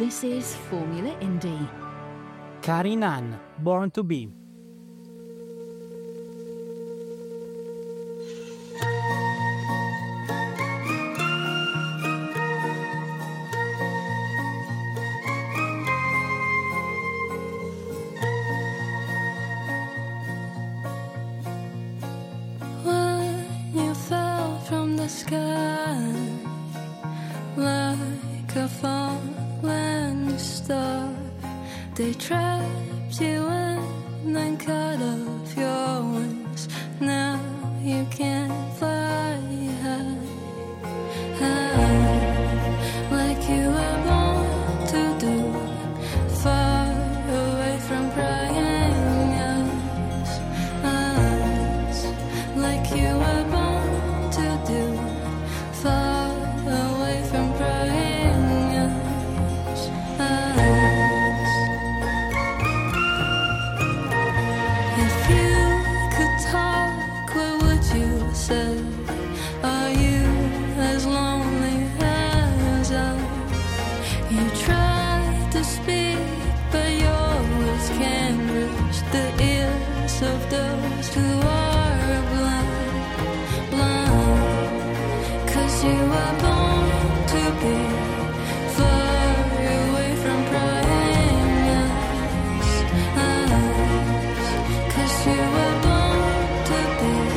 This is Formula Indie. Karin Ann, Born to Be. They trapped you in, then cut off your wings. Now you can't fly high, high, like you were born to do. Far away from prying eyes, eyes, like you were born to do. Far away from prying eyes, eyes. Are you as lonely as I? You try to speak, but your words can't reach the ears of those who are blind, blind. 'Cause you are born to be far away from prying eyes, eyes. 'Cause you are born to be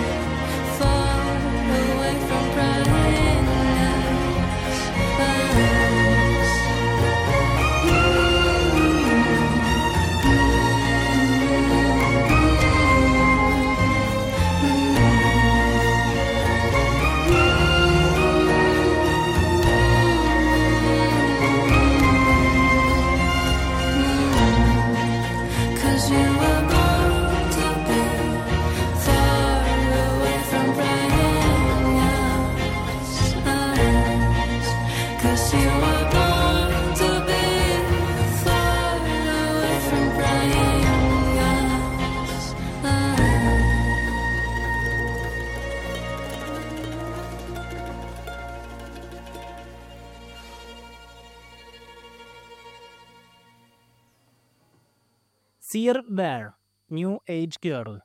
Sir Bear, New Age Girl.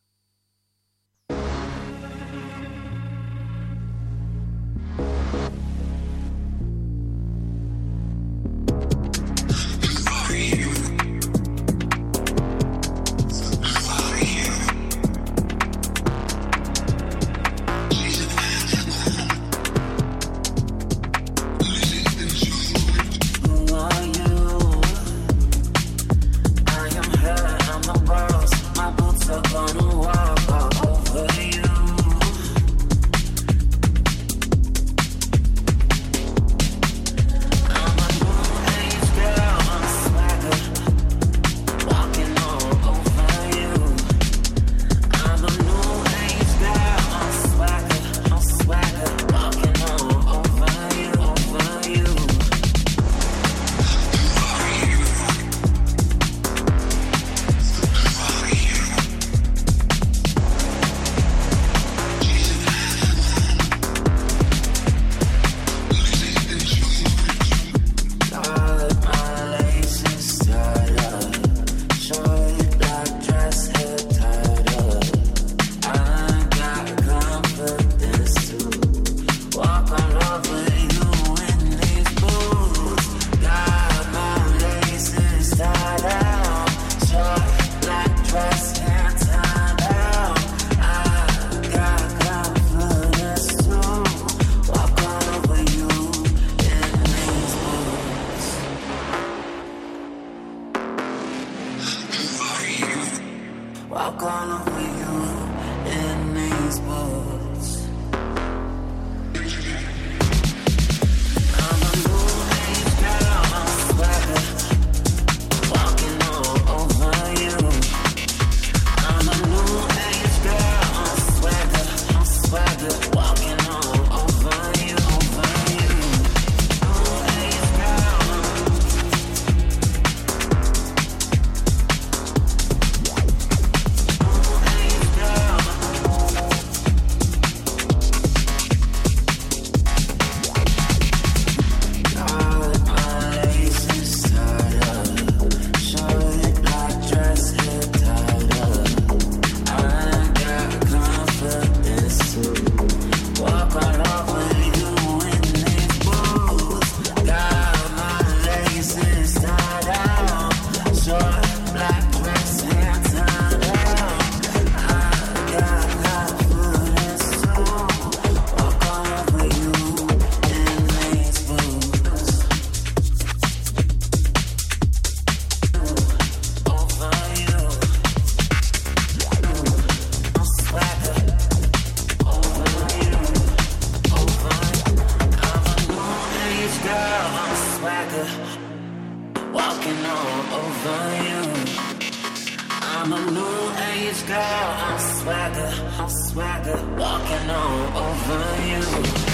girl, I'm swagger, walking all over you. I'm a new age girl, I'm swagger, walking all over you.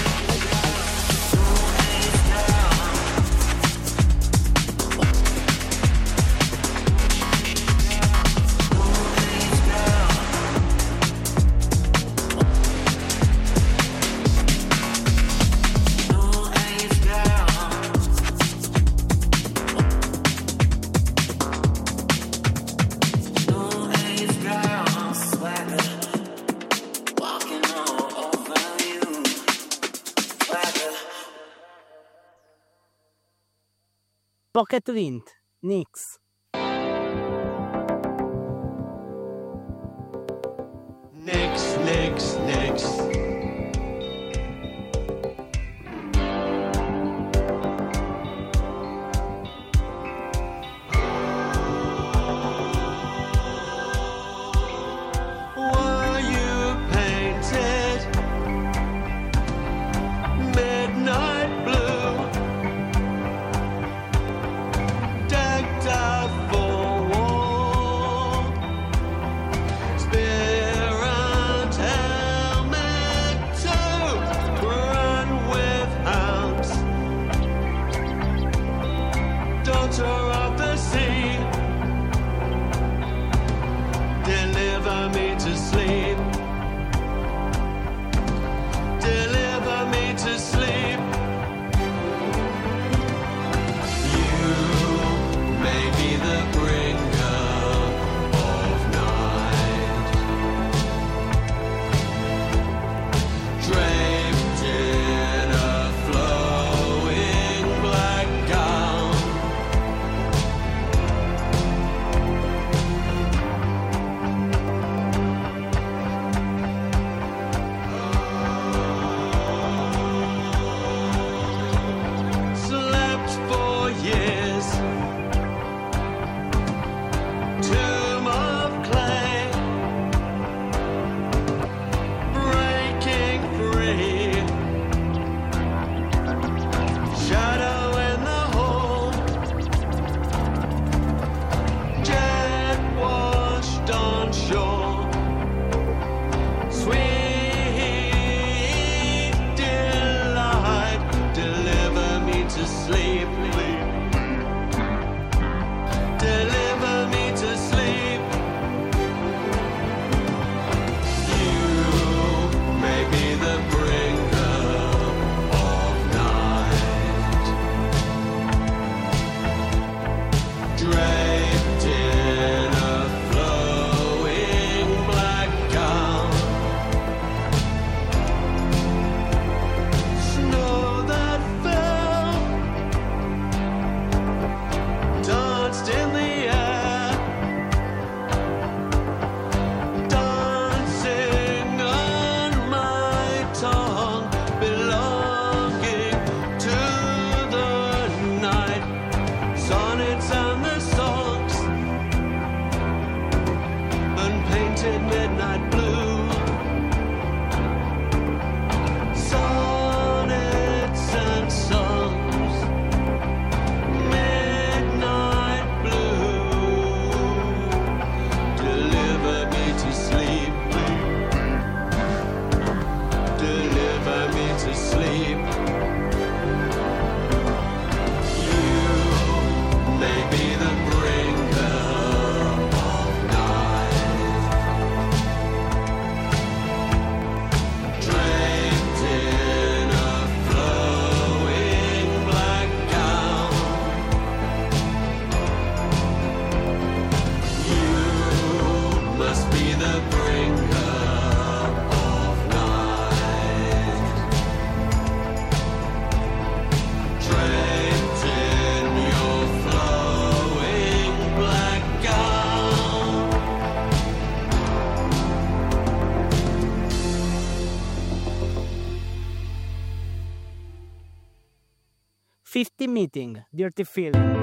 Pocket Lint, Nix. Nix. Were you painted midnight blue, decked out for war, spear and helmet to run with hounds, daughter of the sea, deliver me to sleep, deliver me to sleep. You may be the bringer of night, draped in a flowing black gown. Slept for years, tomb of clay, breaking free, shadow in the hole, jet washed on shore, sweet delight, deliver me to sleep, deliver me to sleep. You may be the bringer of night, draped in a flowing black gown, snow that fell danced in the air, dancing on my tongue, belonging to the night, sonnets and the songs, unpainted midnight blue, sonnets and songs, midnight blue, deliver me to sleep, deliver me to sleep. You may be the bringer of night, draped in a flowing black gown. You must be the bringer of night, draped in your flowing black gown. 50 Meeting, Dirty Feeling.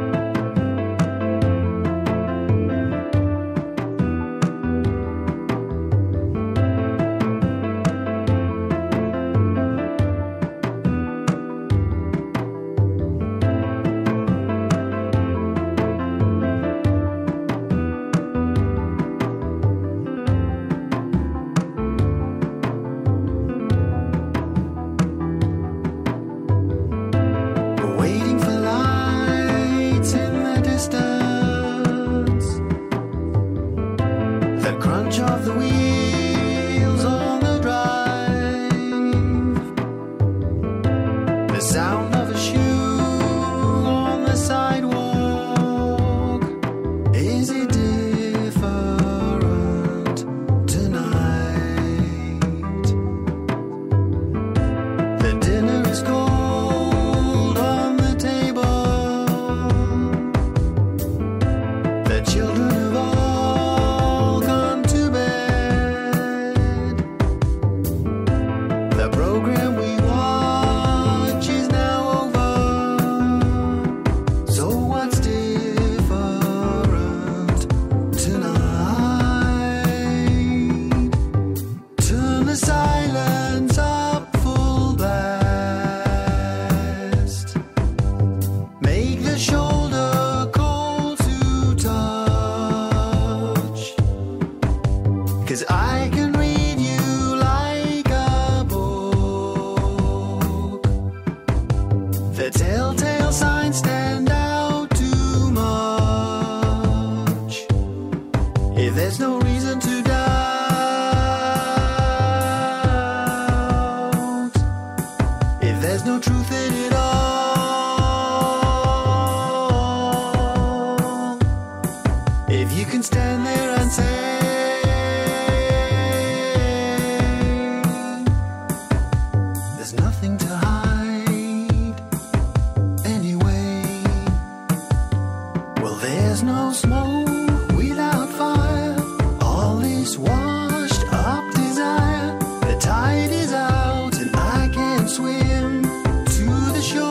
there's no smoke without fire. All is washed up desire. The tide is out and I can't swim to the shore.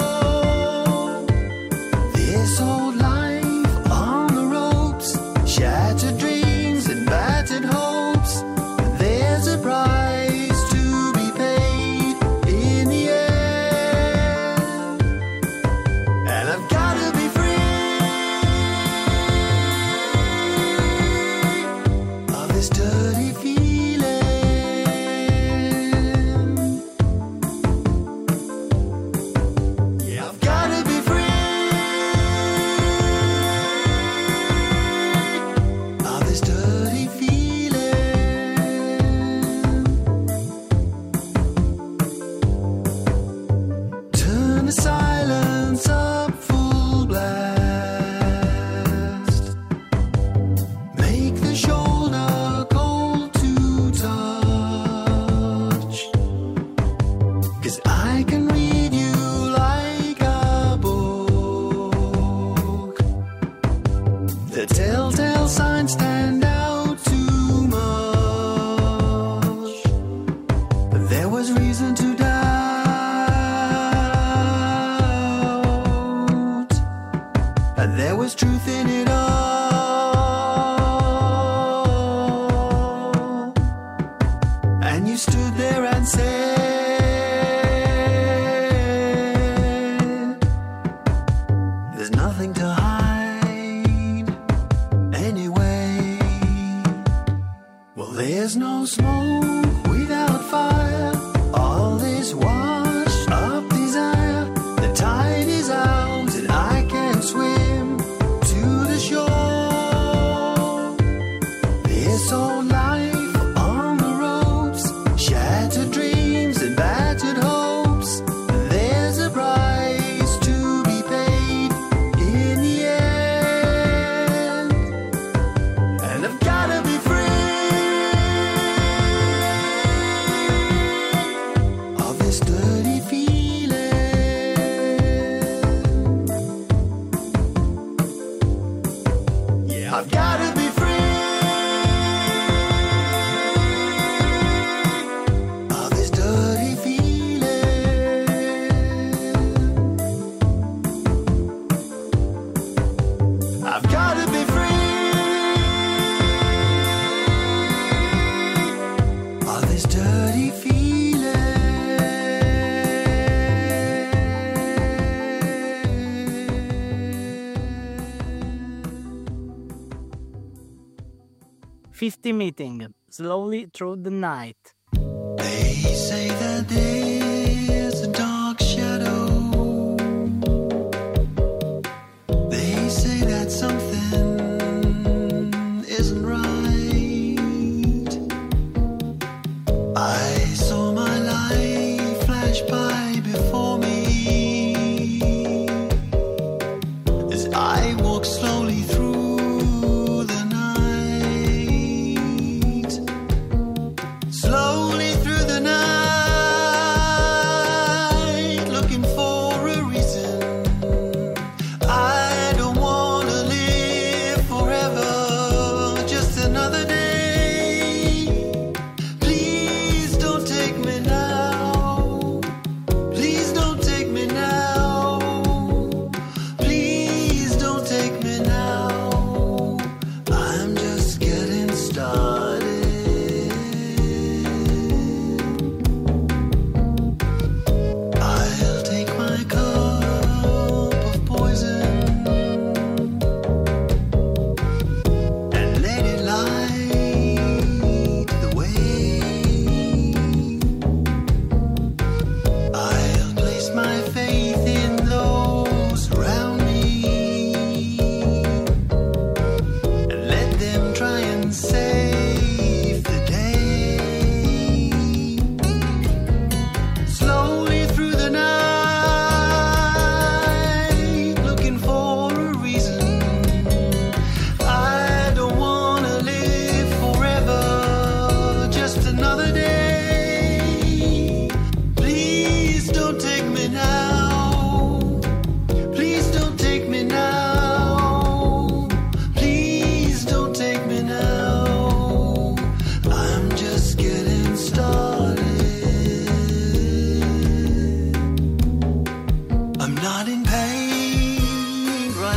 This old life on the ropes, shattered dreams and battered hopes. There's a price to be paid in the end, and I've gotta be free of this dirty feeling. Yeah, I've gotta be free of this dirty feeling. Turn the silence up full blast. Make the shoulder cold to touch. 'Cause I can read you like a book. The telltale signs stand out too much. There was reason to doubt. And there was truth in it all. And you stood there and said, there's nothing to hide anyway. Well, there's no smoke without fire. All this washed up desire. The tide is out and I can't swim to the shore. This old life on the ropes, shattered dreams and battered hopes. There's a price to be paid in the end, and I've gotta be free of this dirty feeling. Yeah, I've gotta be free of this dirty feeling. I've gotta be free of this dirty feeling. 50 meeting, slowly through the night. They say that there's a dark shadow. They say that something isn't right. I saw my life flash by before me as I walked slowly through the night. Slowly through the night.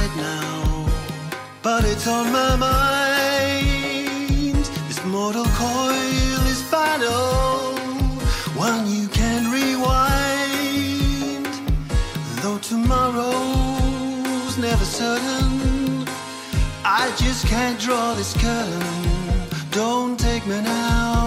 right now, but it's on my mind. This mortal coil is final, one you can rewind. Though tomorrow's never certain, I just can't draw this curtain. Don't take me now.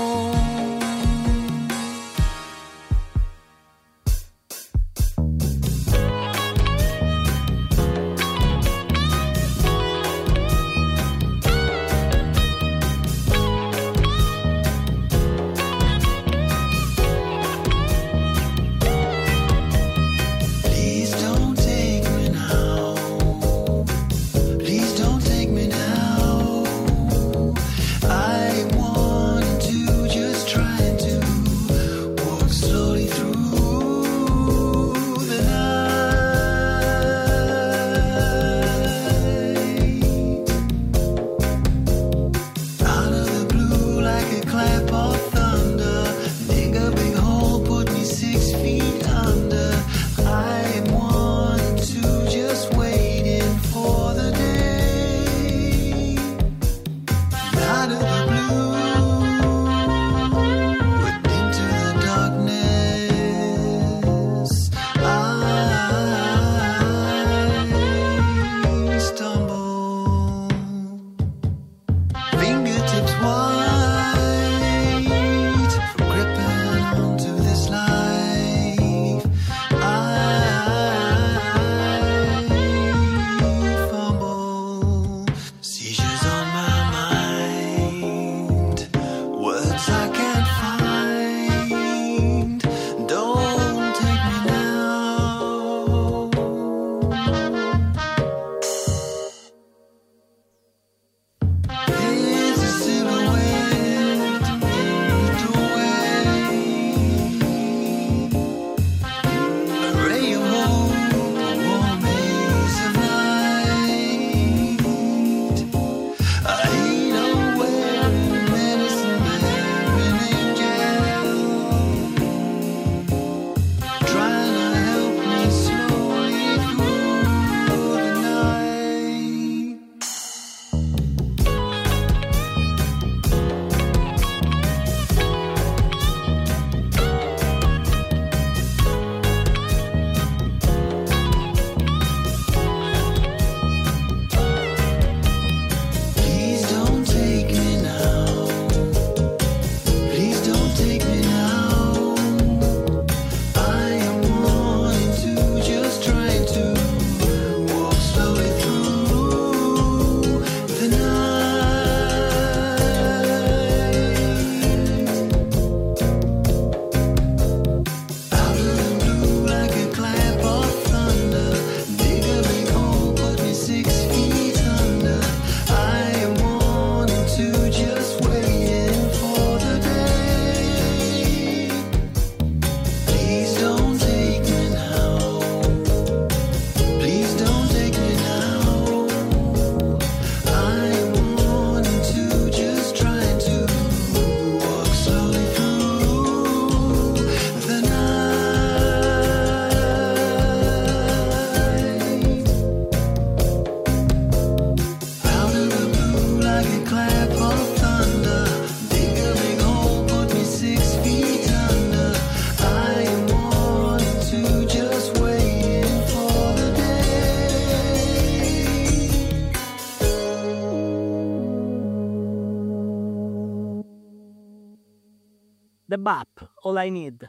The Bap, All I Need.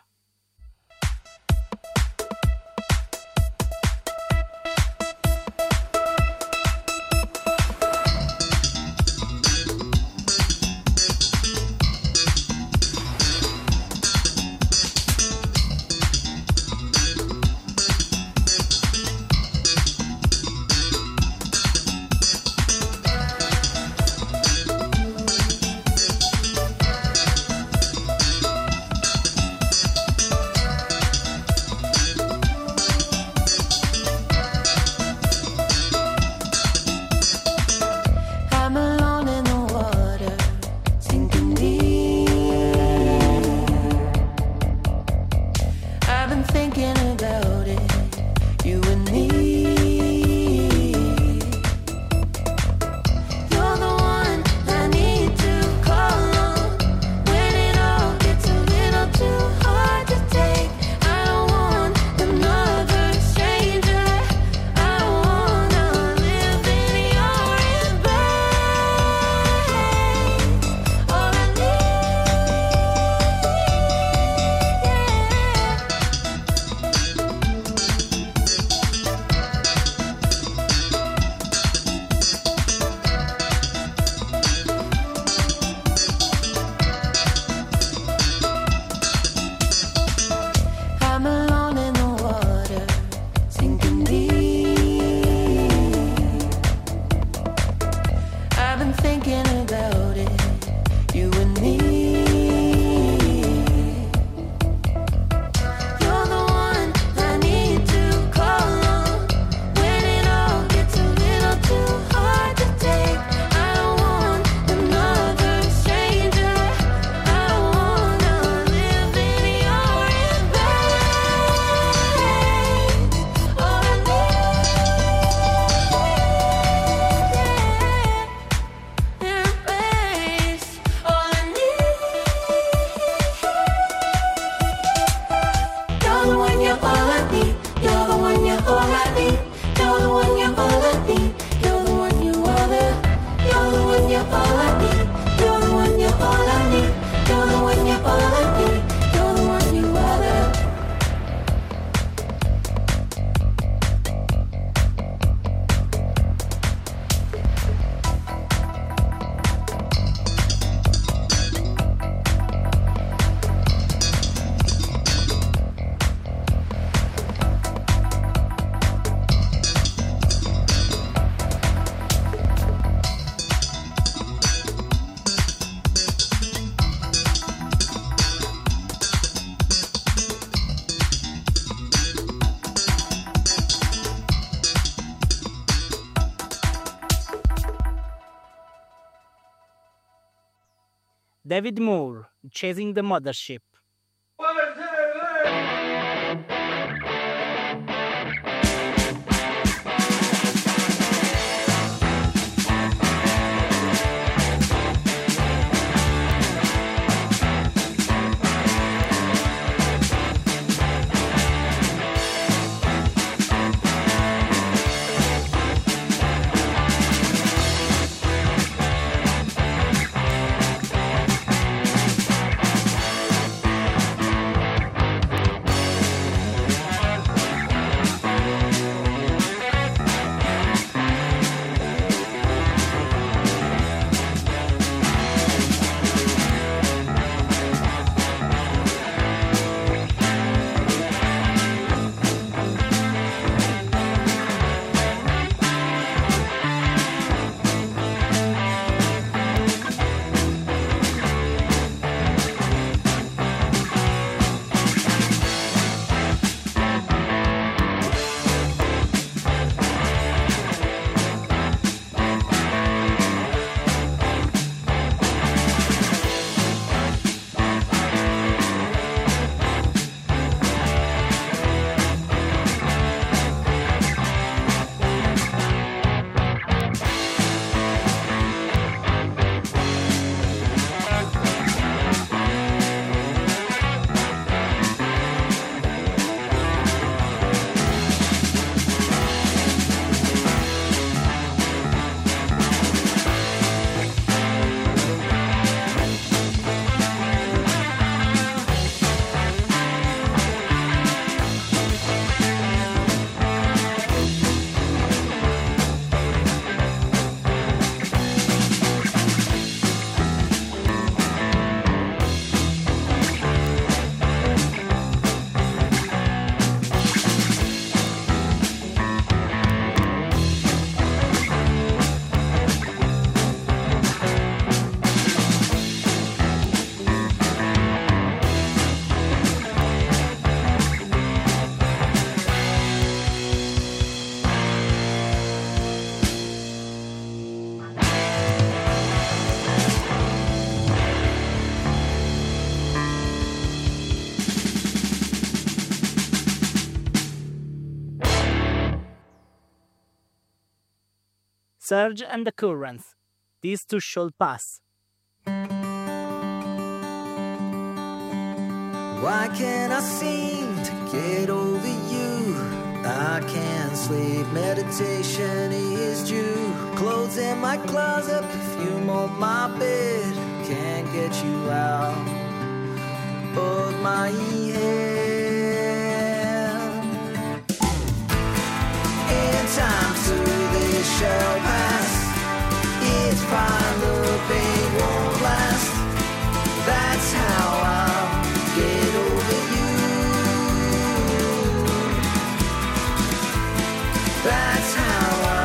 David Moore, Chasing the Mothership. Surge and the Currents. These two shall pass. Why can't I seem to get over you? I can't sleep, meditation is due. Clothes in my closet, perfume on my bed. Can't get you out of my head. In time too, this shall pass. It's fine, the pain won't last. That's how I'll get over you. That's how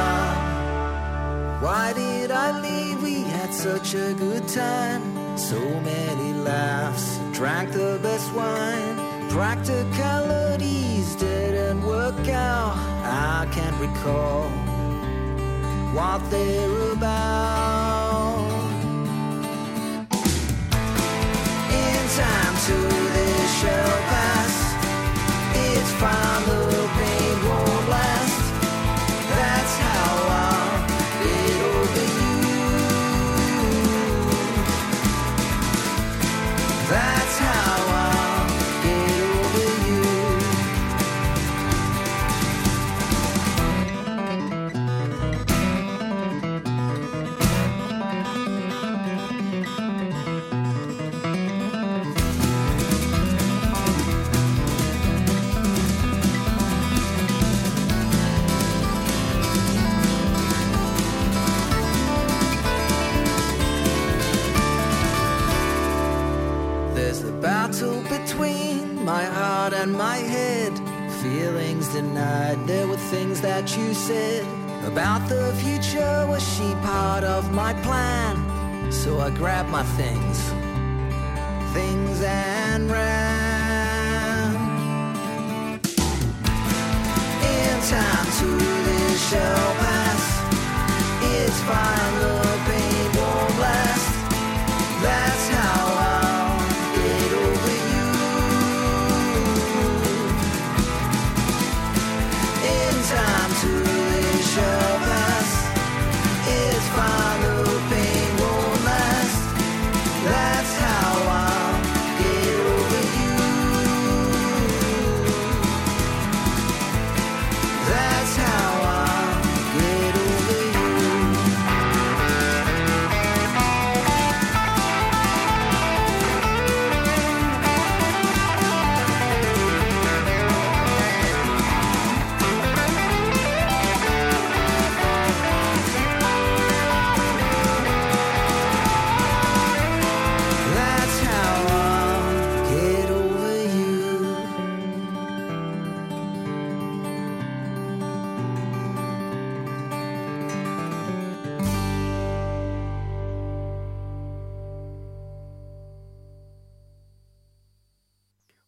why did I leave? We had such a good time. So many laughs, drank the best wine. Practicalities didn't work out. I can't recall what they're about. In time too, this shall pass. It's fine, the pain won't last. That's how I'll get over you. That's how I'll get over you. There's a battle between my heart and my head. Feelings denied, there were things that you said about the future. Was she part of my plan? So I grabbed my things and ran. In time too, this shall pass. It's fine, the pain won't last. That's how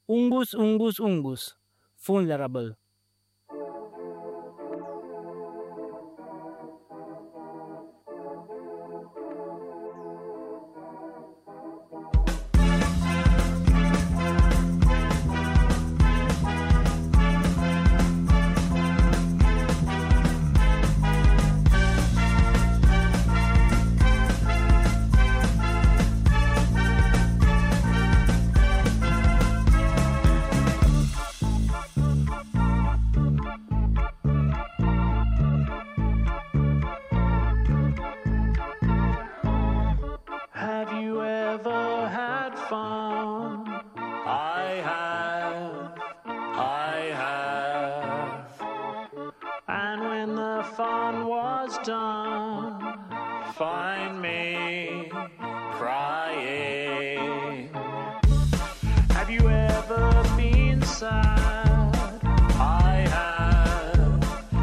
Ungus, ungus, ungus. Vulnerable. Have you ever had fun? I have. And when the fun was done, find me crying. Have you ever been sad? I have.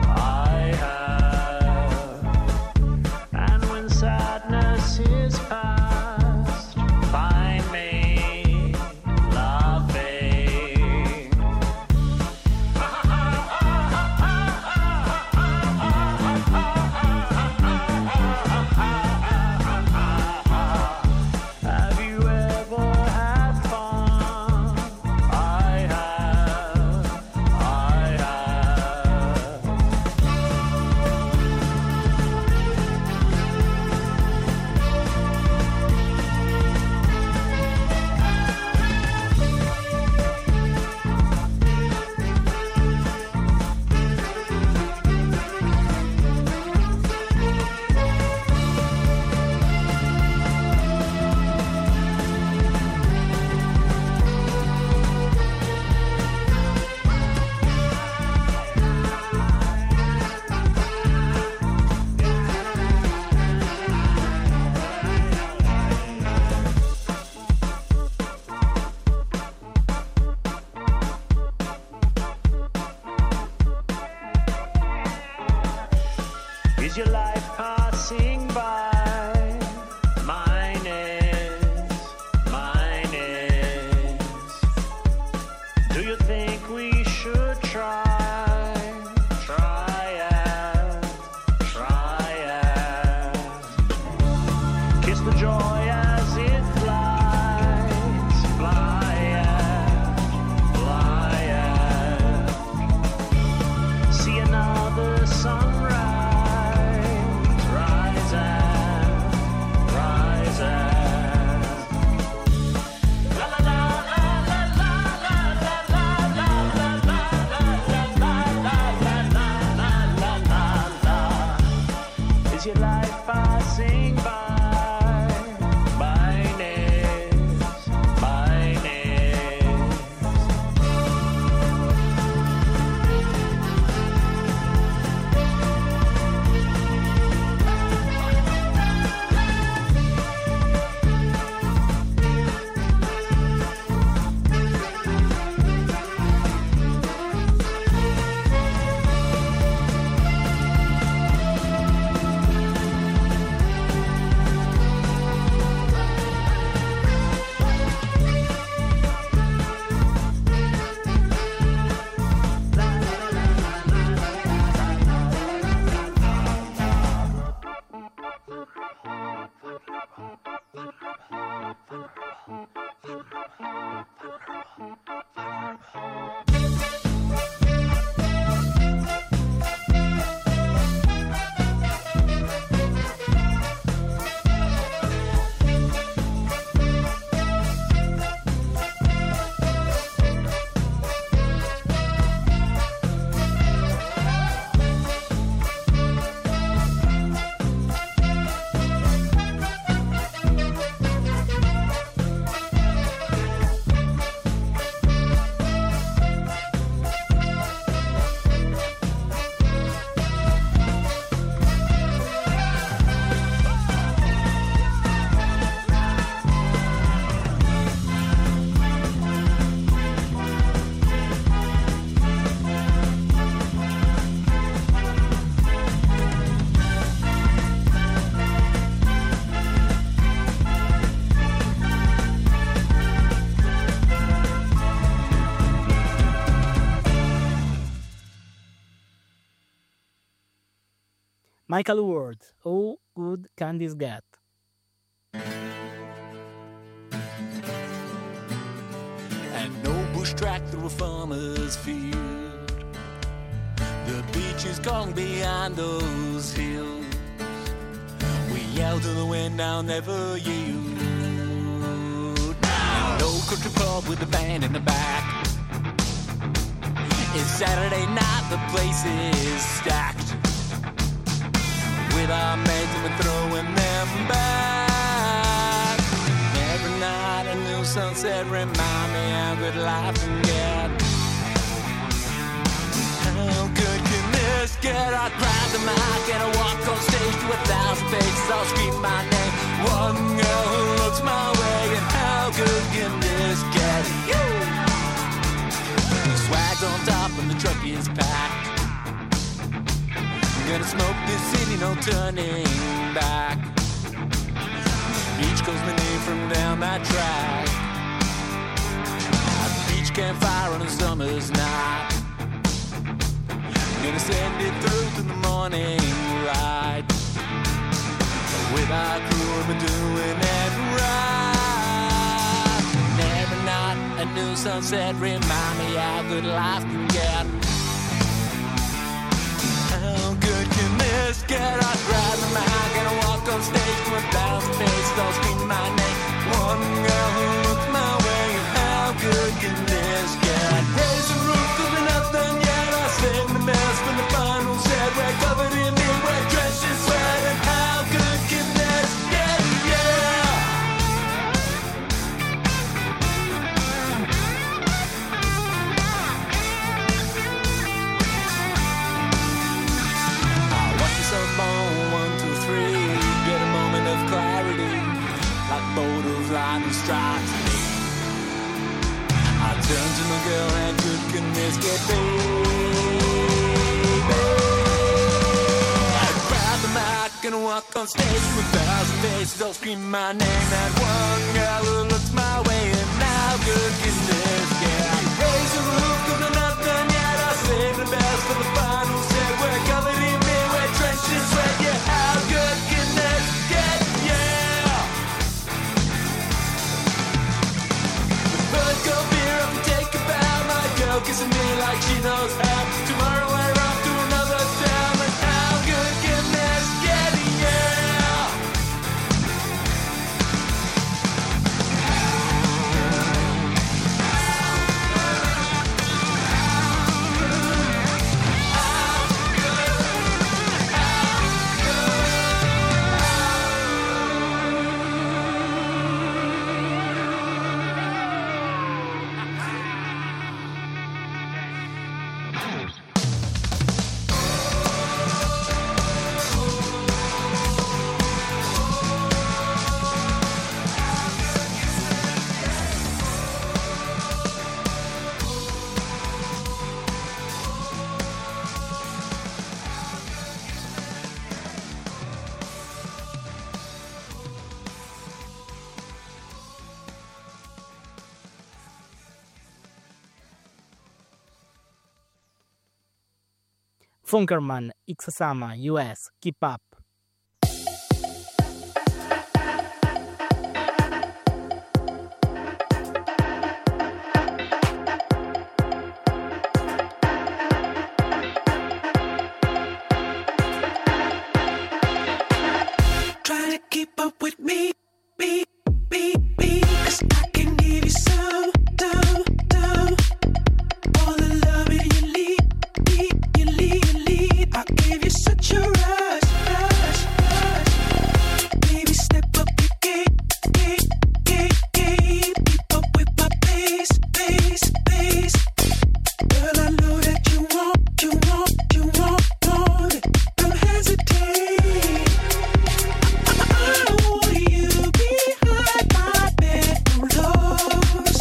And when sadness is past, find me laughing. Have you ever had fun? I have. Is your life passing by? Mine is. Do you think we should try it? Kiss the joy as it flies, fly it. See another sunrise, Michael Ward, How Good Can This Get? And no bush track through a farmer's field. The beach is gone behind those hills. We yell to the wind, I'll never yield. And no country pub with a band in the back. It's Saturday night, the place is stacked with our mates and we're throwing them back. Every night a new sunset remind me how good life can get. How good can this get? I grab the mic and I walk on stage to 1,000 faces. I'll scream my name. One girl who looks my way, and how good can this get? The swag's on top and the truck is packed. Gonna smoke this city, no turning back. The beach calls my name from down that track. At the beach campfire on a summer's night. Gonna send it through to the morning ride. With our crew, we've been doing it right. And every night a new sunset remind me how good life can get. How good can this get? I grab the mic and I walk on stage to 1,000 faces. I'll scream my name. One girl who looks my way, and how good can this get? Raise the roof, cause we're not done yet. I sing the best when the final said. We're covered in it, we're drenched in sweat. And how good can this get? Yeah! On 1, 2, 3, get a moment of clarity, like bolt of lightning strikes me. I turn to my girl, how good can this get, baby? I grab the mic and walk on stage with 1,000 faces. I'll scream my name. That one girl who looks my way, and how good can this get? Raise the roof, cause I'm not done yet. I save the best for the final set. We're covered in trenches sweat, yeah, how good can this get, yeah? The bird go beer up and take a bow. My girl kissing me like she knows how. Tomorrow we're off to another town. And how good can this get, yeah? Funkerman, Ixasama, US, Keep Up. Try to keep up with me, cause I can give you some. All the love in your lead. I gave you such a rush. Baby, step up your game. Keep up with my pace. Girl, I know that you want it. Don't hesitate. I want you behind my bedroom doors.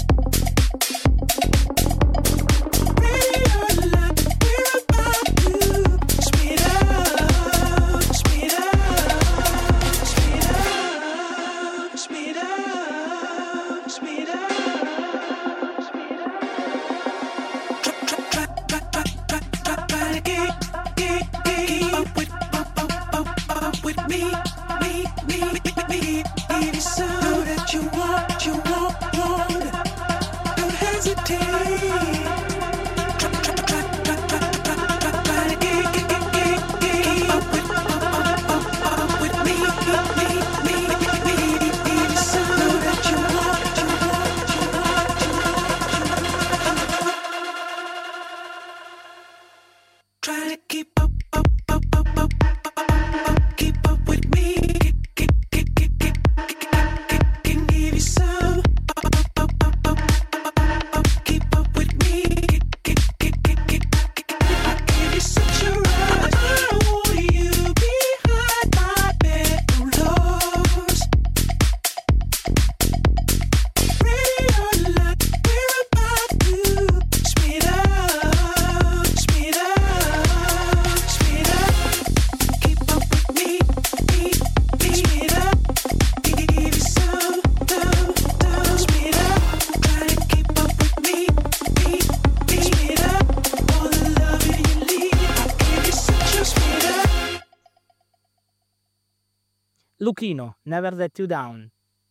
Ready or not, we're about to speed up. It is so that you want, don't hesitate. Luchino, Never Let You Down.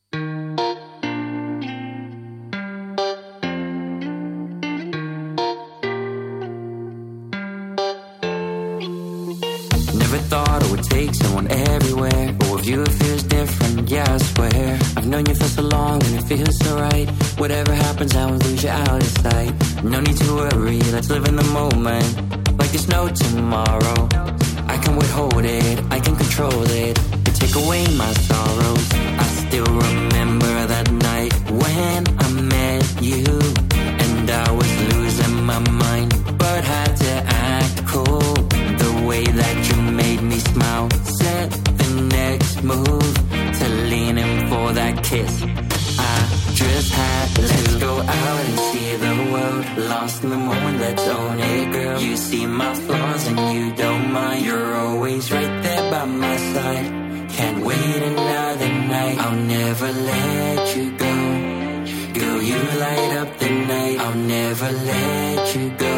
Never thought I would take someone everywhere, but with you it feels different, yeah I swear. I've known you for so long and it feels so right. Whatever happens I won't lose you out of sight. No need to worry, let's live in the moment, like there's no tomorrow. I can withhold it, I can control it, take away my sorrows. I still remember that night when I met you, and I was losing my mind, but had to act cool. The way that you made me smile, set the next move to lean in for that kiss. I just had to let's go out and see the world. Lost in the moment, let's own it, girl. You see my flaws and you don't mind. You're always right there by my side. Can't wait another night. I'll never let you go. Girl, you light up the night. I'll never let you go.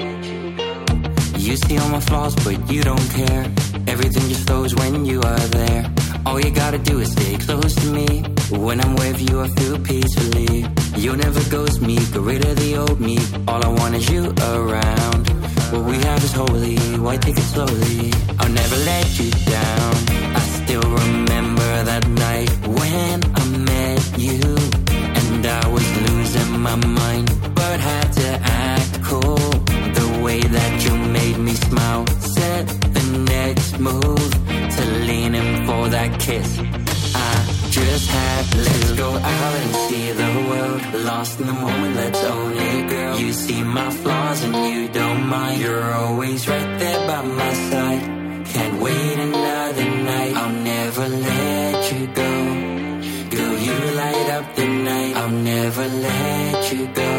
You see all my flaws, but you don't care. Everything just flows when you are there. All you gotta do is stay close to me. When I'm with you, I feel peacefully. You'll never ghost me, get rid of the old me. All I want is you around. What we have is holy, why take it slowly? I'll never let you down. I still remember that night when I met you, and I was losing my mind, but had to act cool. The way that you made me smile, set the next move to lean in for that kiss. I just had to let's go out and see the world. Lost in the moment, let's own it, girl. You see my flaws and you don't mind. You're always right there by my side. Can't wait another night. I'll never let you go. Girl, you light up the night. I'll never let you go.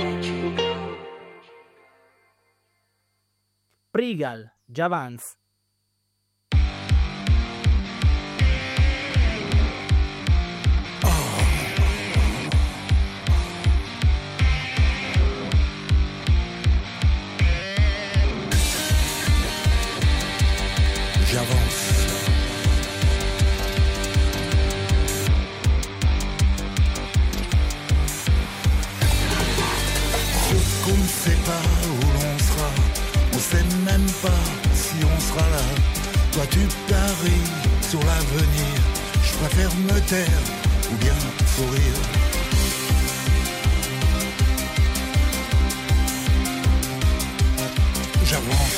Prigal, J'avance. J'avance. Ce qu'on ne sait pas où l'on sera, on sait même pas si on sera là. Toi tu paries sur l'avenir, je préfère me taire ou bien sourire. J'avance.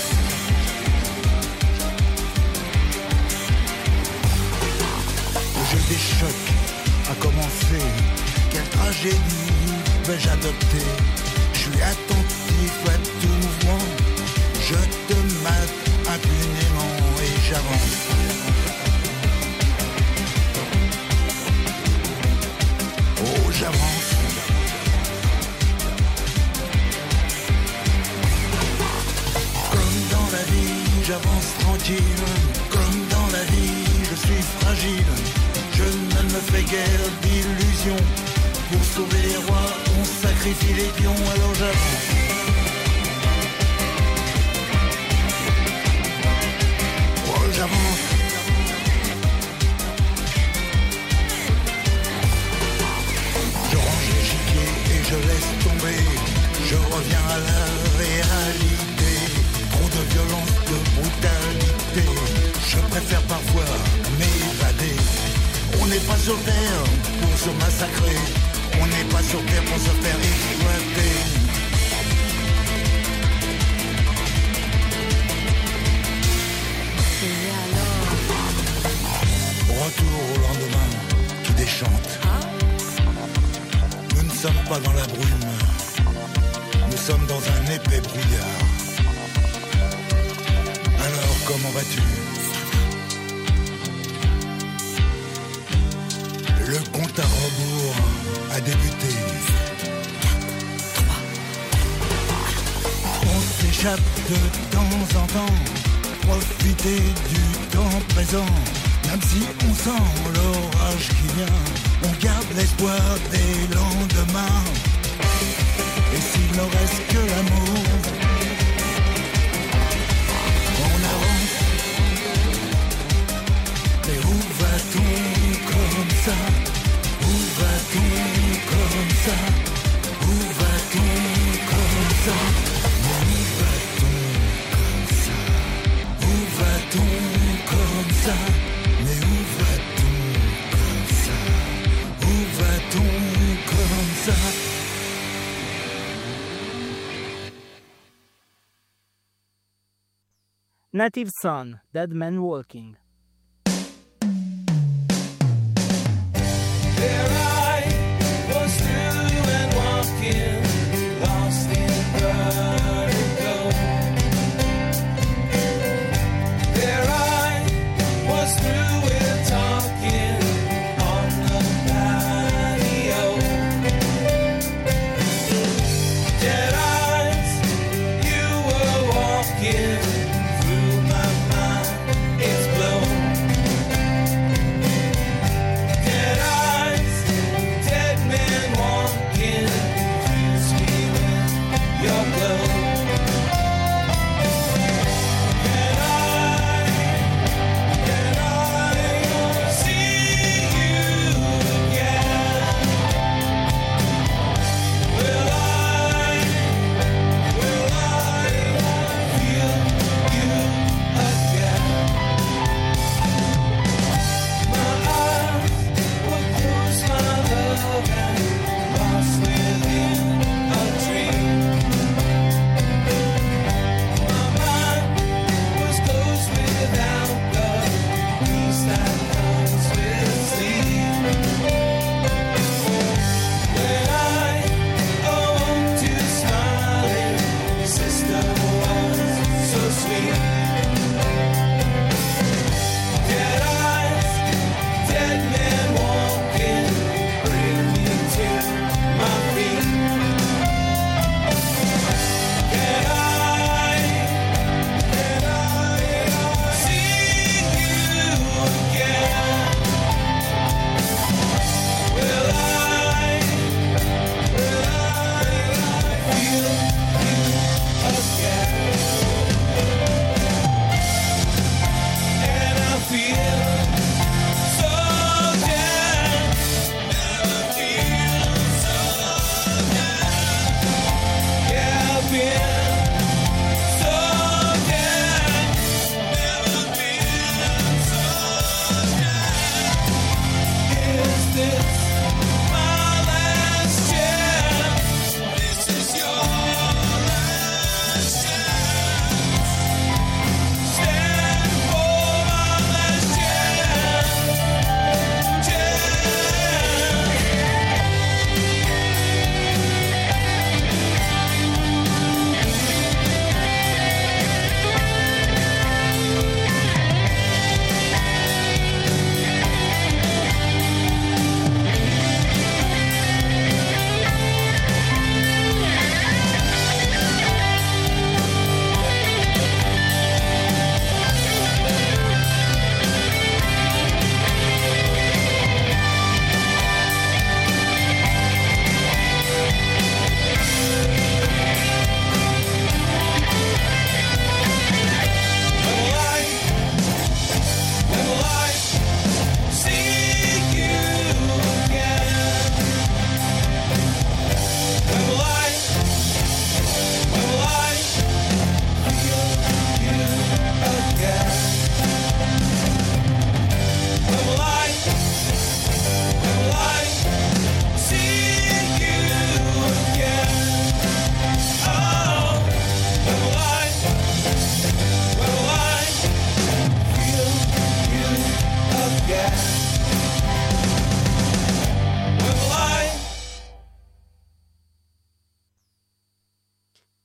J'ai des chocs à commencer. Quelle tragédie vais-je adopter? Je suis attentif à tout mouvement. Je te mate impunément et j'avance. Oh, j'avance. Comme dans la vie, j'avance tranquille. Comme dans la vie, je suis fragile. Je ne me fais guère d'illusions. Pour sauver les rois, on sacrifie les pions, alors j'avance. Oh, j'avance. préfère parfois m'évader. On n'est pas sur terre pour se massacrer. On n'est pas sur terre pour se faire exploiter. Retour au lendemain qui déchante. Nous ne sommes pas dans la brume. Nous sommes dans un épais brouillard. Alors comment vas-tu? Le compte à rebours a débuté. On s'échappe de temps en temps, profiter du temps présent. Même si on sent l'orage qui vient, on garde l'espoir des lendemains. Et s'il ne reste que l'amour, on avance. Mais où va-t-on comme ça? Où va-t-on comme ça? Où va-t-on comme ça? Mais où va-t-on comme ça? Où va-t-on comme ça? Mais où va-t-on comme ça? Où va-t-on comme ça? Native Son, Dead Man Walking. There I was through and walking, lost in vertigo. There I was through with talking on the patio. Dead eyes, you were walking through my mind, it's blown. Dead eyes, dead men walking, fuse me with your glow. And I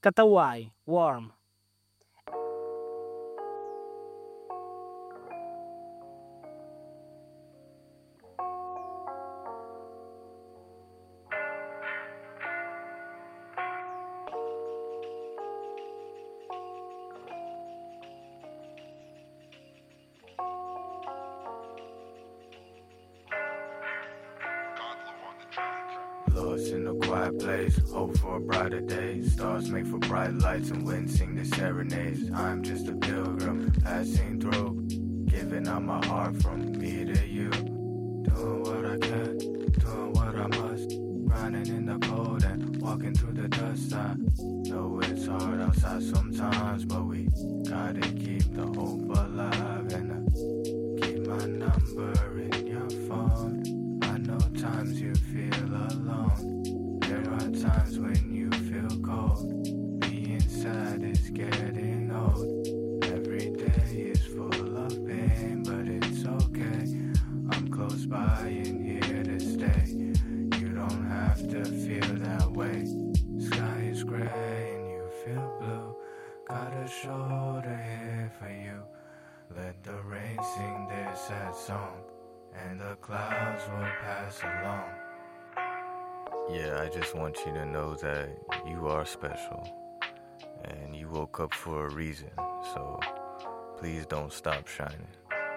Katawai, Warm. Lost in a quiet place, hope for a brighter day. Stars make for bright lights and wind sing the serenades. I'm just a pilgrim passing through, giving out my heart from me to you. Doing what I can, doing what I must. Running in the cold and walking through the dust. I know it's hard outside sometimes, but we gotta keep the hope alive. And keep my number in your phone. I know times you feel alone. There are times when you feel cold. Being sad is getting old. Every day is full of pain, but it's okay. I'm close by and here to stay. You don't have to feel that way. Sky is gray and you feel blue. Got a shoulder here for you. Let the rain sing their sad song, and the clouds will pass along. Yeah, I just want you to know that you are special, and you woke up for a reason, so please don't stop shining.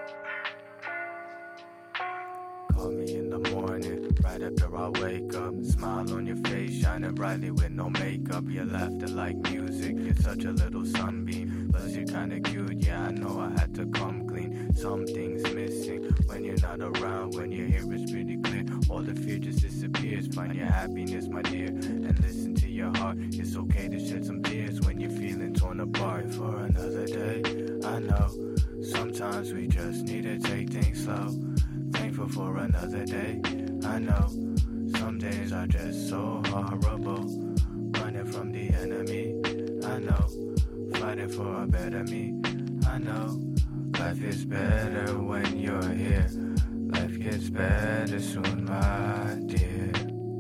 Call me in the morning, right after I wake up. Smile on your face, shining brightly with no makeup. Your laughter like music, you're such a little sunbeam. Plus you're kinda cute, yeah, I know I had to come clean. Something's missing when you're not around. When you're here it's pretty clear, all the fear just disappears. Find your happiness, my dear, and listen to your heart. It's okay to shed some tears when you're feeling torn apart. For another day, I know sometimes we just need to take things slow. Thankful for another day, I know some days are just so horrible. Running from the enemy, I know. Fighting for a better me, I know. Life is better when you're here. Life gets better soon, my dear.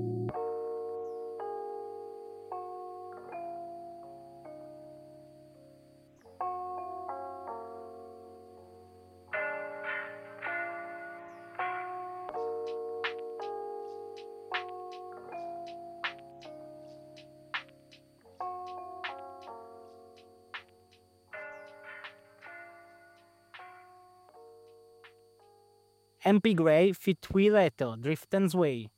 MP Gray fit Twi Leto, Drift and Sway.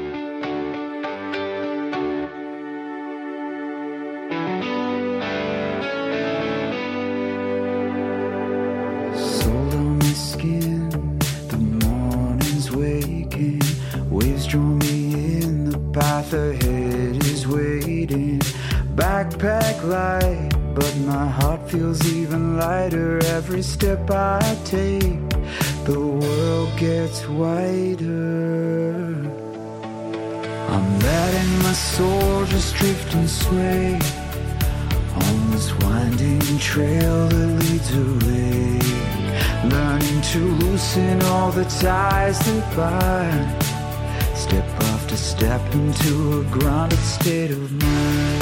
Soul on my skin, the morning's waking. Waves draw me in, the path ahead is waiting. Backpack light, but my heart feels even lighter every step I take. The world gets wider. I'm letting my soul just drift and sway on this winding trail that leads away. Learning to loosen all the ties that bind. Step after step into a grounded state of mind.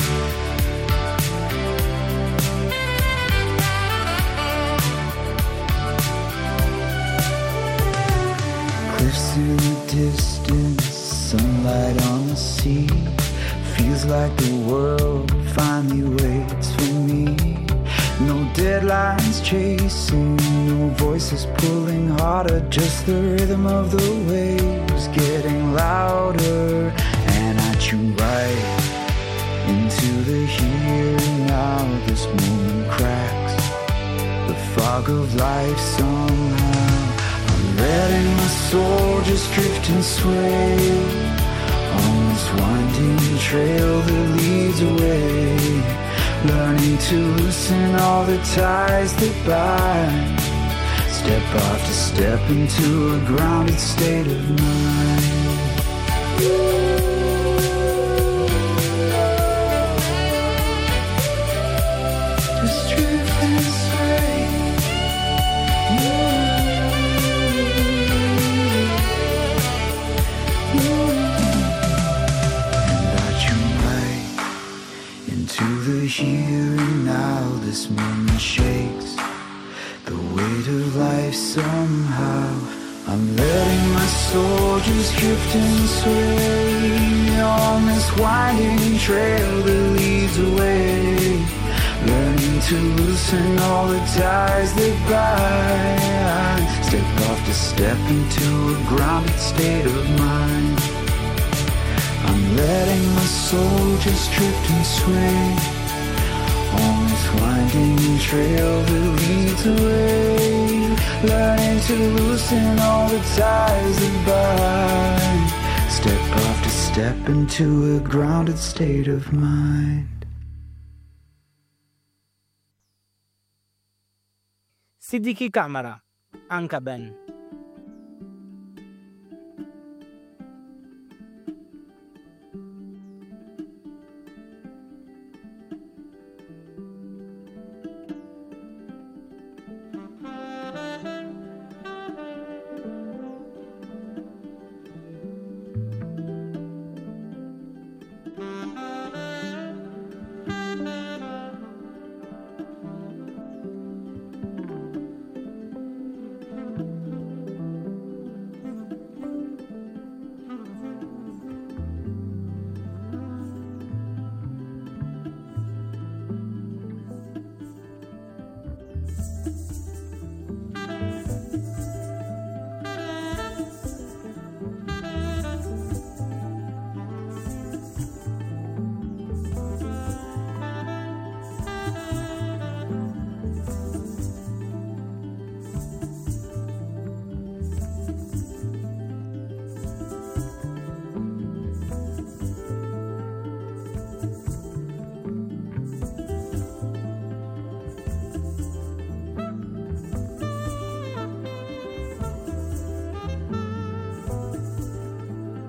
Cliffs in the distance, sunlight on the sea. Feels like the world finally waits for me. No deadlines chasing, no voices pulling harder. Just the rhythm of the waves getting louder. And I tune right into the here and now. This moment cracks the fog of life somehow. Letting my soul just drift and sway on this winding trail that leads away. Learning to loosen all the ties that bind. Step after step into a grounded state of mind. Just drift and sway. somehow. I'm letting my soul just drift and sway on this winding trail that leads away. Learning to loosen all the ties that bind. Step off to step into a grounded state of mind. I'm letting my soul just drift and sway on this winding trail that leads away. Learning to loosen all the ties that bind. Step off to step into a grounded state of mind. Siddiqui Camara, Anka Ben.